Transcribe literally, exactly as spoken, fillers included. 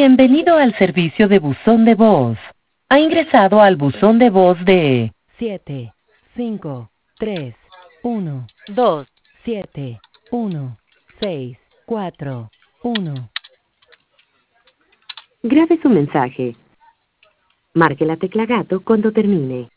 Bienvenido al servicio de buzón de voz. Ha ingresado al buzón de voz de siete cinco tres uno dos siete uno seis cuatro uno. Grabe su mensaje. Marque la tecla gato cuando termine.